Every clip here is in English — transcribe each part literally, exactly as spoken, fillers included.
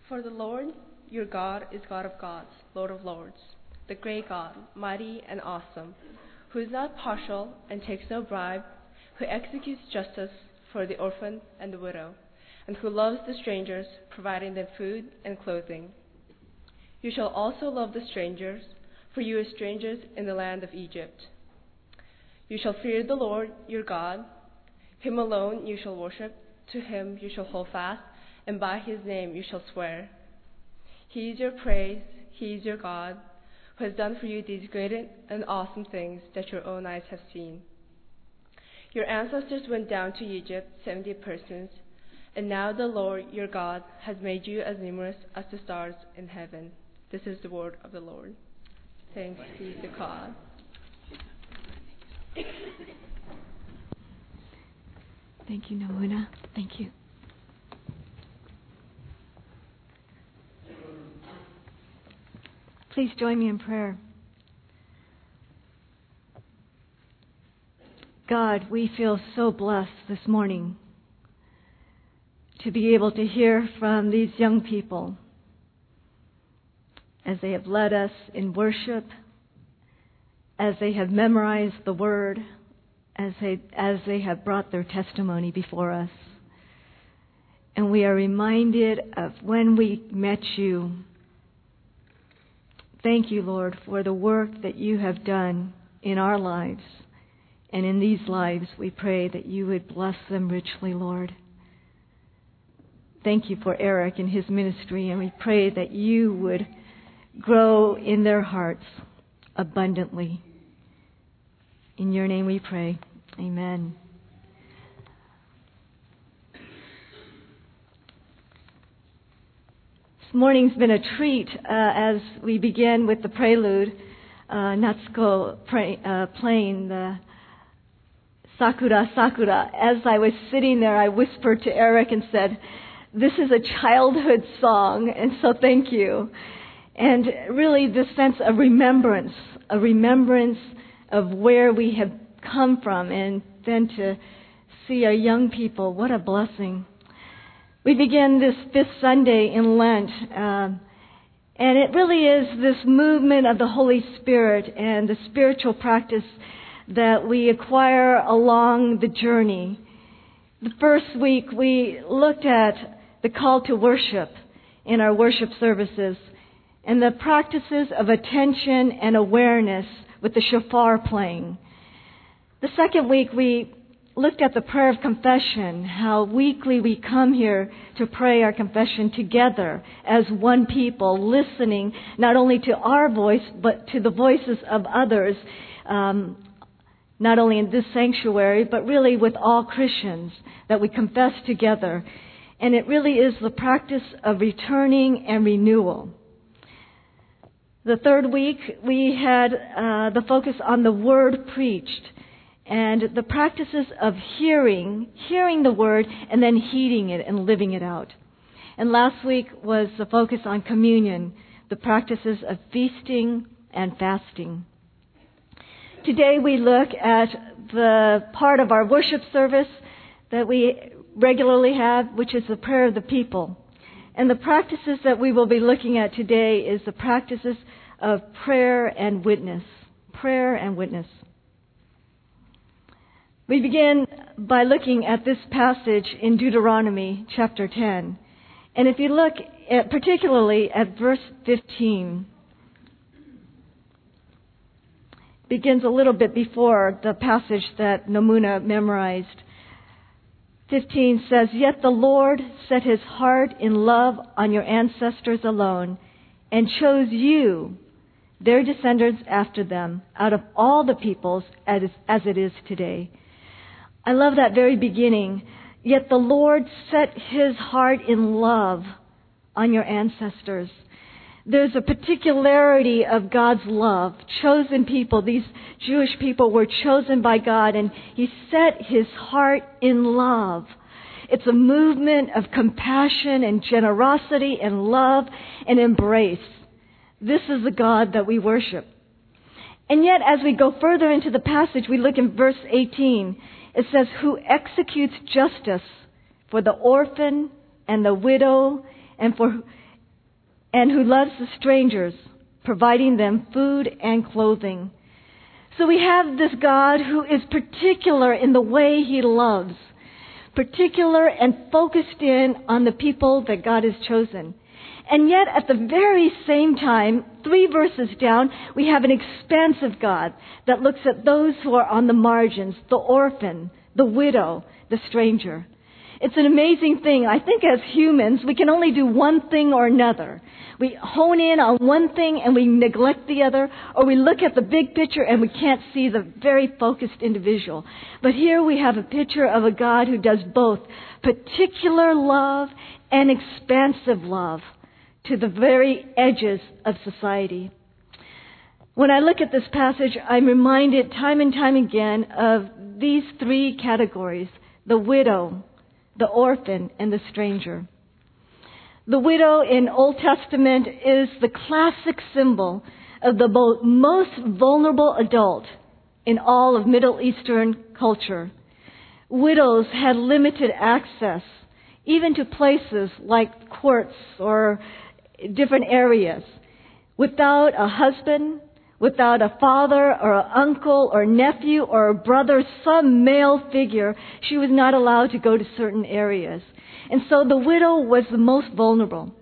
For the Lord, your God, is God of gods, Lord of lords, the great God, mighty and awesome, who is not partial and takes no bribe, who executes justice for the orphan and the widow, and who loves the strangers, providing them food and clothing. You shall also love the strangers, for you are strangers in the land of Egypt. You shall fear the Lord your God. Him alone you shall worship, to him you shall hold fast, and by his name you shall swear. He is your praise, he is your God, who has done for you these great and awesome things that your own eyes have seen. Your ancestors went down to Egypt, seventy persons, and now the Lord your God has made you as numerous as the stars in heaven. This is the word of the Lord. Thanks be to God. Thank you, Namuna. Thank you. Please join me in prayer. God, we feel so blessed this morning to be able to hear from these young people as they have led us in worship, as they have memorized the Word, as they, as they have brought their testimony before us. And we are reminded of when we met you. Thank you, Lord, for the work that you have done in our lives. And in these lives, we pray that you would bless them richly, Lord. Thank you for Eric and his ministry, and we pray that you would grow in their hearts abundantly. In your name we pray. Amen. This morning's been a treat uh, as we begin with the prelude, uh, Natsuko pray, uh, playing the Sakura, Sakura. As I was sitting there, I whispered to Eric and said, this is a childhood song, and so thank you. And really this sense of remembrance, a remembrance of where we have come from, and then to see our young people, what a blessing. We begin this fifth Sunday in Lent, um, and it really is this movement of the Holy Spirit and the spiritual practice that we acquire along the journey. The first week we looked at the call to worship in our worship services and the practices of attention and awareness with the shofar playing. The second week we looked at the prayer of confession, how weekly we come here to pray our confession together as one people, listening not only to our voice but to the voices of others, um, not only in this sanctuary but really with all Christians, that we confess together. And it really is the practice of returning and renewal. The third week we had uh, the focus on the word preached, and the practices of hearing, hearing the word, and then heeding it and living it out. And last week was the focus on communion, the practices of feasting and fasting. Today we look at the part of our worship service that we regularly have, which is the prayer of the people. And the practices that we will be looking at today is the practices of prayer and witness. Prayer and witness. We begin by looking at this passage in Deuteronomy chapter ten. And if you look at, particularly at verse fifteen, begins a little bit before the passage that Namuna memorized. fifteen says, "Yet the Lord set his heart in love on your ancestors alone and chose you, their descendants after them, out of all the peoples as as it is today." I love that very beginning. Yet the Lord set his heart in love on your ancestors. There's a particularity of God's love. Chosen people, these Jewish people were chosen by God, and he set his heart in love. It's a movement of compassion and generosity and love and embrace. This is the God that we worship. And yet, as we go further into the passage, we look in verse eighteen. It says, "Who executes justice for the orphan and the widow, and for and who loves the strangers, providing them food and clothing. So we have this God who is particular in the way He loves, particular and focused in on the people that God has chosen. And yet, at the very same time, three verses down, we have an expansive God that looks at those who are on the margins, the orphan, the widow, the stranger. It's an amazing thing. I think as humans, we can only do one thing or another. We hone in on one thing and we neglect the other, or we look at the big picture and we can't see the very focused individual. But here we have a picture of a God who does both particular love and expansive love to the very edges of society. When I look at this passage, I'm reminded time and time again of these three categories: the widow, the orphan, and the stranger. The widow in Old Testament is the classic symbol of the most vulnerable adult in all of Middle Eastern culture. Widows had limited access, even to places like courts or different areas. Without a husband, without a father or an uncle or nephew or a brother, some male figure, she was not allowed to go to certain areas. And so the widow was the most vulnerable.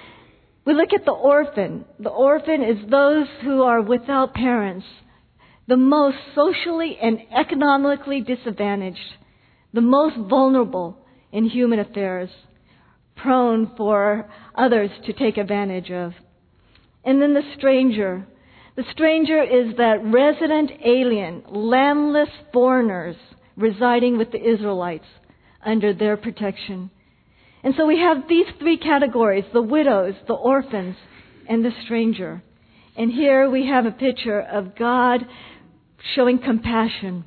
We look at the orphan. The orphan is those who are without parents, the most socially and economically disadvantaged, the most vulnerable in human affairs, prone for others to take advantage of. And then the stranger. The stranger is that resident alien, landless foreigners residing with the Israelites under their protection. And so we have these three categories: the widows, the orphans, and the stranger. And here we have a picture of God showing compassion.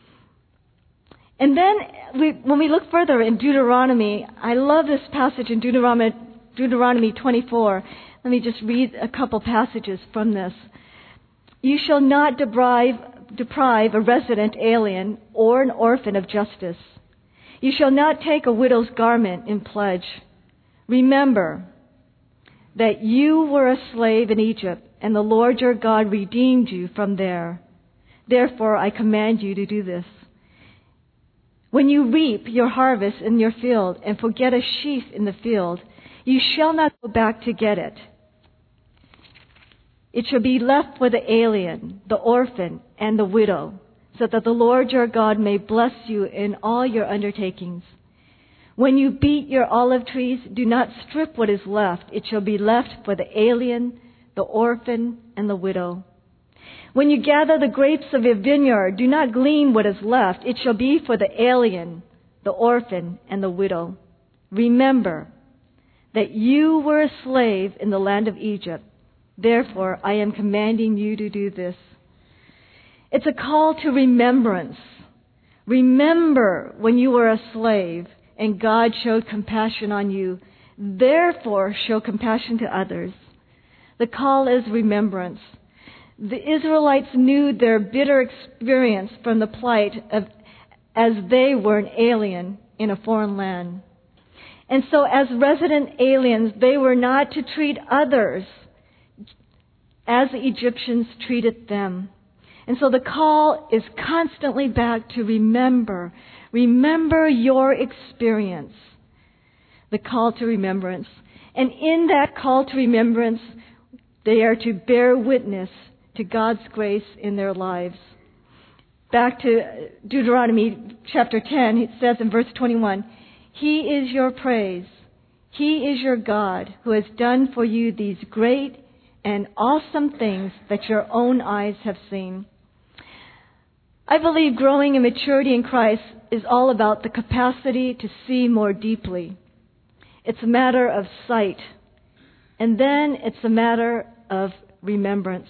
And then we, when we look further in Deuteronomy, I love this passage in Deuteronomy, Deuteronomy twenty-four. Let me just read a couple passages from this. You shall not deprive, deprive a resident alien or an orphan of justice. You shall not take a widow's garment in pledge. Remember that you were a slave in Egypt, and the Lord your God redeemed you from there. Therefore, I command you to do this. When you reap your harvest in your field and forget a sheaf in the field, you shall not go back to get it. It shall be left for the alien, the orphan, and the widow, so that the Lord your God may bless you in all your undertakings. When you beat your olive trees, do not strip what is left. It shall be left for the alien, the orphan, and the widow. When you gather the grapes of your vineyard, do not glean what is left. It shall be for the alien, the orphan, and the widow. Remember that you were a slave in the land of Egypt. Therefore, I am commanding you to do this. It's a call to remembrance. Remember when you were a slave and God showed compassion on you. Therefore, show compassion to others. The call is remembrance. The Israelites knew their bitter experience from the plight of as they were an alien in a foreign land. And so as resident aliens, they were not to treat others as the Egyptians treated them. And so the call is constantly back to remember. Remember your experience. The call to remembrance. And in that call to remembrance, they are to bear witness to God's grace in their lives. Back to Deuteronomy chapter ten, it says in verse twenty-one, He is your praise. He is your God who has done for you these great and awesome things that your own eyes have seen. I believe growing in maturity in Christ is all about the capacity to see more deeply. It's a matter of sight. And then it's a matter of remembrance.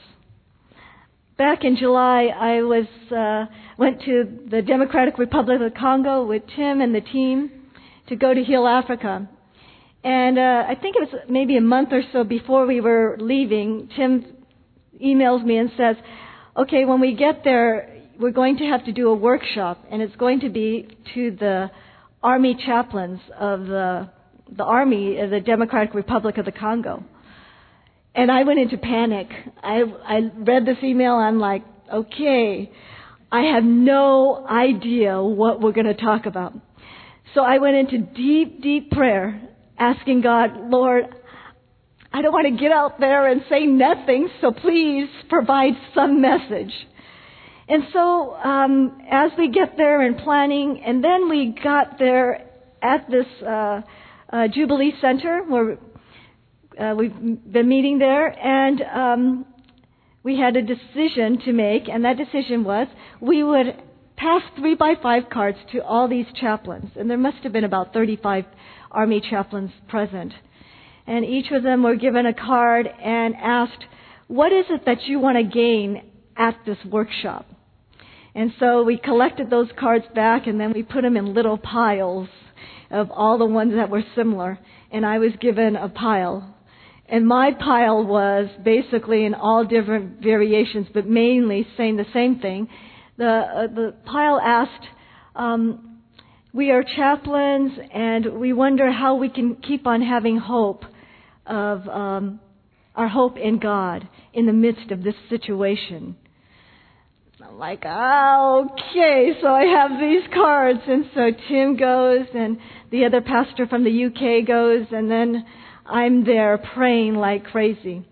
Back in July, I was uh, went to the Democratic Republic of the Congo with Tim and the team to go to heal Africa. And uh, I think it was maybe a month or so before we were leaving, Tim emails me and says, okay, when we get there, we're going to have to do a workshop, and it's going to be to the Army chaplains of the, the Army of the Democratic Republic of the Congo. And I went into panic. I, I read this email. I'm like, okay, I have no idea what we're going to talk about. So I went into deep, deep prayer, asking God, Lord, I don't want to get out there and say nothing, so please provide some message. And so um, as we get there and planning, and then we got there at this uh, uh, Jubilee Center where uh, we've been meeting there, and um, we had a decision to make, and that decision was we would pass three by five cards to all these chaplains, and there must have been about thirty-five Army chaplains present. And each of them were given a card and asked, what is it that you want to gain at this workshop? And so we collected those cards back, and then we put them in little piles of all the ones that were similar. And I was given a pile. And my pile was basically in all different variations, but mainly saying the same thing. The, uh, the pile asked, um, we are chaplains, and we wonder how we can keep on having hope of um, our hope in God in the midst of this situation. I'm like, oh, okay, so I have these cards. And so Tim goes, and the other pastor from the U K goes, and then I'm there praying like crazy.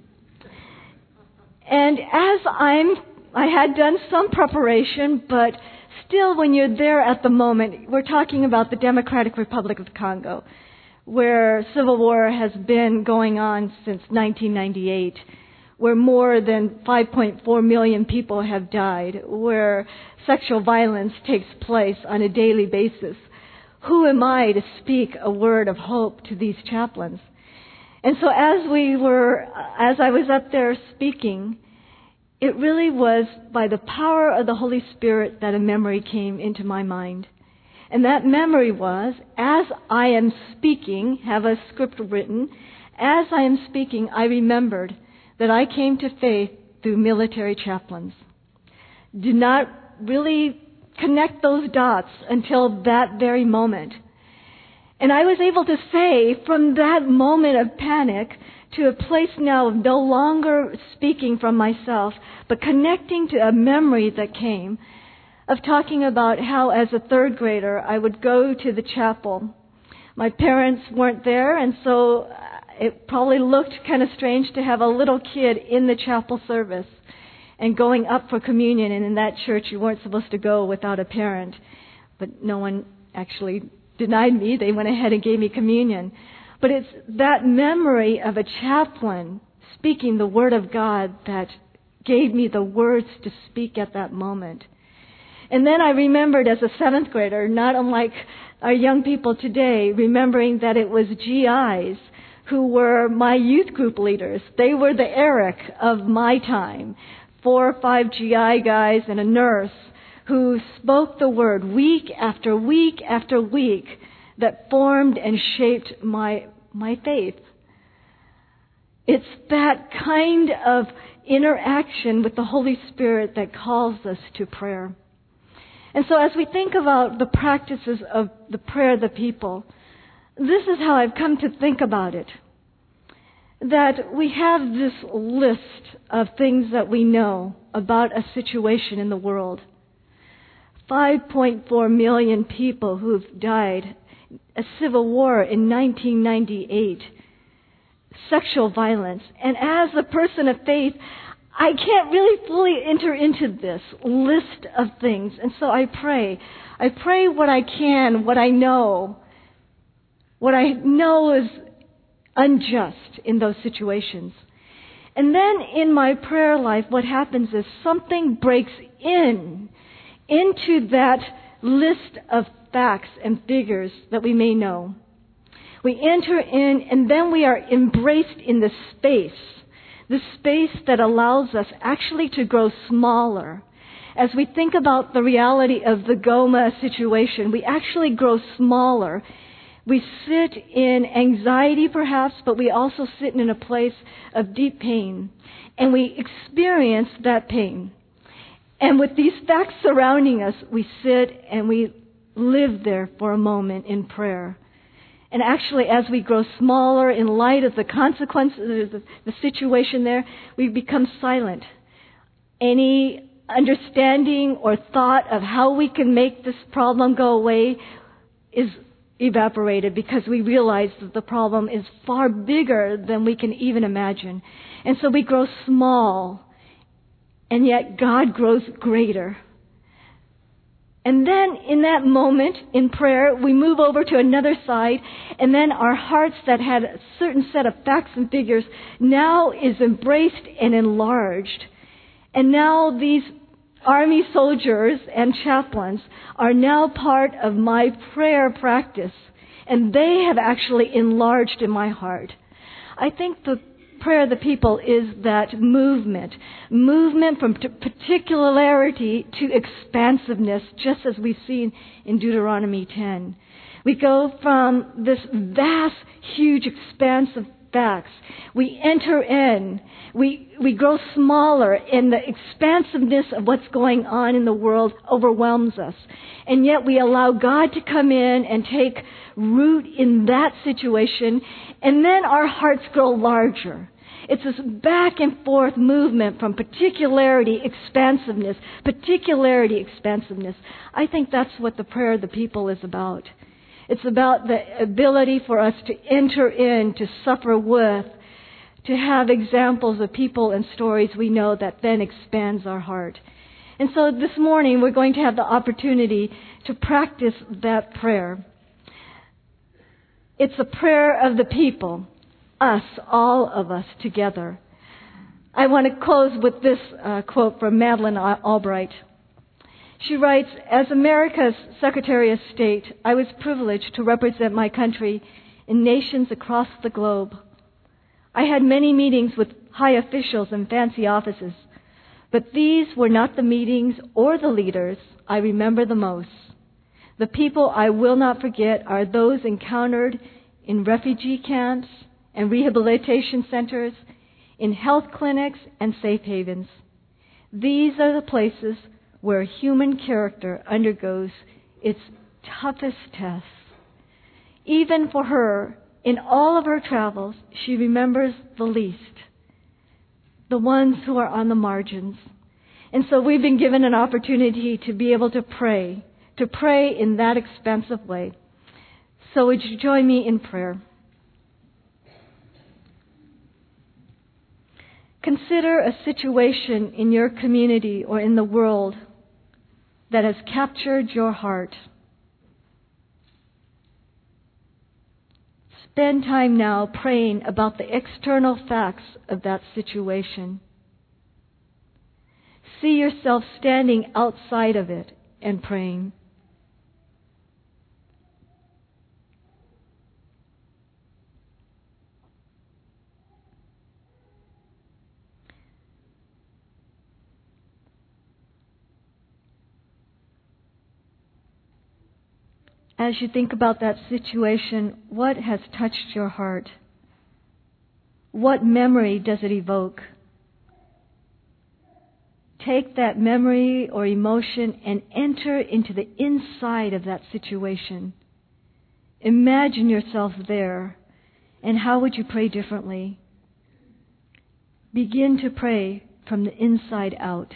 And as I'm, I had done some preparation, but still when you're there at the moment, we're talking about the Democratic Republic of the Congo, where civil war has been going on since nineteen ninety-eight, where more than five point four million people have died, where sexual violence takes place on a daily basis. Who am I to speak a word of hope to these chaplains? And so as we were, as I was up there speaking, it really was by the power of the Holy Spirit that a memory came into my mind. And that memory was, as I am speaking, have a script written, as I am speaking, I remembered that I came to faith through military chaplains. Did not really connect those dots until that very moment. And I was able to say from that moment of panic to a place now of no longer speaking from myself, but connecting to a memory that came of talking about how as a third grader I would go to the chapel. My parents weren't there, and so it probably looked kind of strange to have a little kid in the chapel service and going up for communion. And in that church you weren't supposed to go without a parent, but no one actually denied me. They went ahead and gave me communion. But it's that memory of a chaplain speaking the Word of God that gave me the words to speak at that moment. And then I remembered as a seventh grader, not unlike our young people today, remembering that it was G Is who were my youth group leaders. They were the Eric of my time. Four or five G I guys and a nurse who spoke the word week after week after week that formed and shaped my my faith. It's that kind of interaction with the Holy Spirit that calls us to prayer. And so as we think about the practices of the prayer of the people, this is how I've come to think about it. That we have this list of things that we know about a situation in the world. five point four million people who've died, a civil war in nineteen ninety-eight, sexual violence. And as a person of faith, I can't really fully enter into this list of things. And so I pray. I pray what I can, what I know. What I know is unjust in those situations. And then in my prayer life, what happens is something breaks in into that list of facts and figures that we may know. We enter in, and then we are embraced in the space, the space that allows us actually to grow smaller. As we think about the reality of the Goma situation, we actually grow smaller. We sit in anxiety perhaps, but we also sit in a place of deep pain, and we experience that pain. And with these facts surrounding us, we sit and we live there for a moment in prayer. And actually, as we grow smaller in light of the consequences of the situation there, we become silent. Any understanding or thought of how we can make this problem go away is evaporated because we realize that the problem is far bigger than we can even imagine. And so we grow small, and yet God grows greater. And then in that moment in prayer, we move over to another side, and then our hearts that had a certain set of facts and figures now is embraced and enlarged. And now these army soldiers and chaplains are now part of my prayer practice, and they have actually enlarged in my heart. I think the prayer of the people is that movement. Movement from particularity to expansiveness, just as we've seen in Deuteronomy ten. We go from this vast, huge expanse of facts. We enter in. We, we grow smaller, and the expansiveness of what's going on in the world overwhelms us. And yet we allow God to come in and take root in that situation, and then our hearts grow larger. It's this back and forth movement from particularity, expansiveness, particularity, expansiveness. I think that's what the prayer of the people is about. It's about the ability for us to enter in, to suffer with, to have examples of people and stories we know that then expands our heart. And so this morning we're going to have the opportunity to practice that prayer. It's a prayer of the people. Us, all of us together. I want to close with this uh, quote from Madeleine Albright. She writes, "As America's Secretary of State, I was privileged to represent my country in nations across the globe. I had many meetings with high officials in fancy offices, but these were not the meetings or the leaders I remember the most. The people I will not forget are those encountered in refugee camps and rehabilitation centers, in health clinics and safe havens. These are the places where human character undergoes its toughest tests. Even for her, in all of her travels, she remembers the least, the ones who are on the margins. And so we've been given an opportunity to be able to pray, to pray in that expansive way. So would you join me in prayer? Consider a situation in your community or in the world that has captured your heart. Spend time now praying about the external facts of that situation. See yourself standing outside of it and praying. As you think about that situation, what has touched your heart? What memory does it evoke? Take that memory or emotion and enter into the inside of that situation. Imagine yourself there, and how would you pray differently? Begin to pray from the inside out.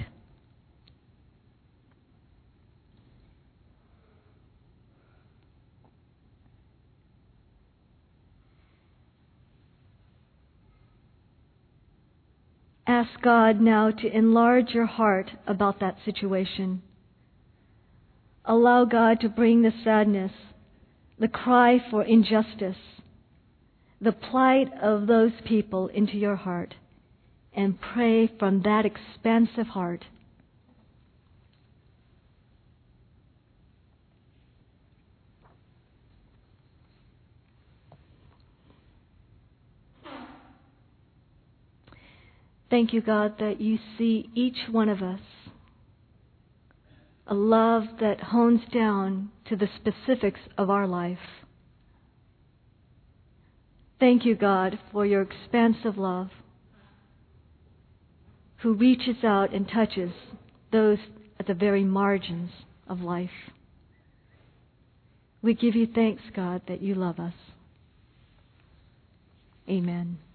Ask God now to enlarge your heart about that situation. Allow God to bring the sadness, the cry for injustice, the plight of those people into your heart, and pray from that expansive heart. Thank you, God, that you see each one of us. A love that hones down to the specifics of our life. Thank you, God, for your expansive love, who reaches out and touches those at the very margins of life. We give you thanks, God, that you love us. Amen.